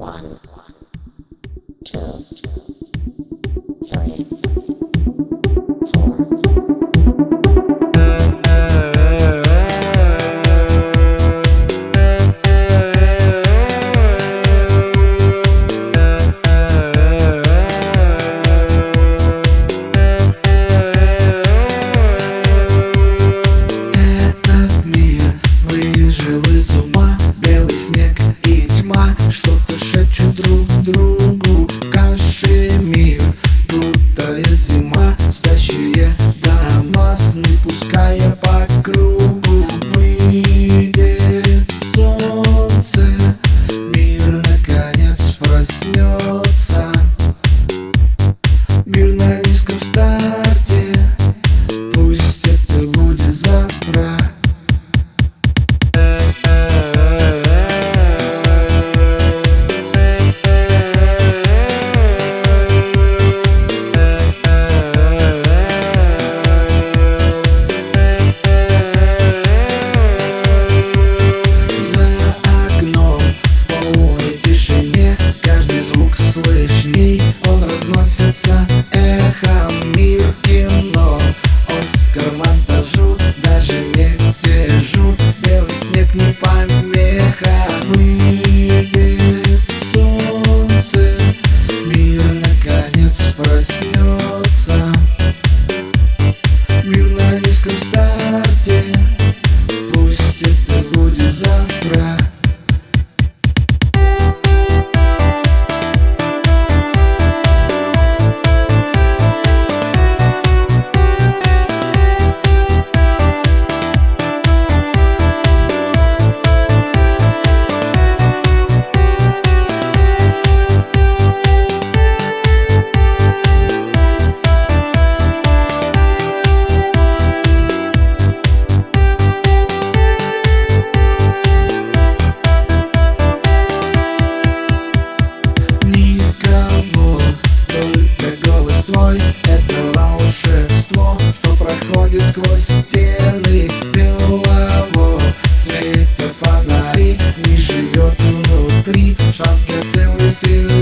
One, two, three, four. Этот мир выжил из ума, белый снег и тьма что-то шепчут друг другу. Кашемир, будто зима, спящие дома, сны пуская по кругу. Выйдет солнце, мир наконец проснется. Мир на низком старте, пусть это будет завтра. За окном в полной тишине каждый звук слышней, он разносится эхом. Мир кино, Оскар-монтажу, даже мятежу, белый снег не помеха. Выйдет солнце, мир наконец проснется. Мир на низком старте, пусть это будет завтра. Никого, только голос твой, это волшебство, что проходит сквозь стены. Делово, светят фонари, не живет внутри, шанс для целой силы.